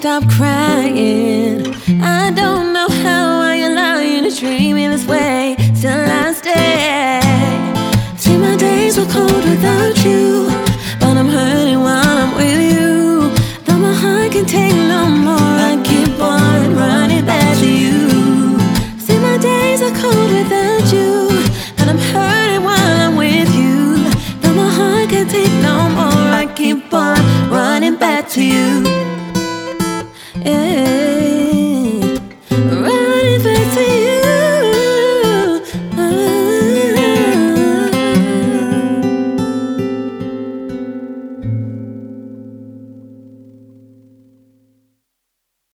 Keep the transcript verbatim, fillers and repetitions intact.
stop crying. I don't know how I allow you to treat me this way. Till I stay. See, my days were cold without you, but I'm hurting while I'm with you. Though my heart can take no more, I keep on running back to you. See, my days are cold without you, but I'm hurting while I'm with you. Though my heart can take no more, I keep on running back to you. Yeah.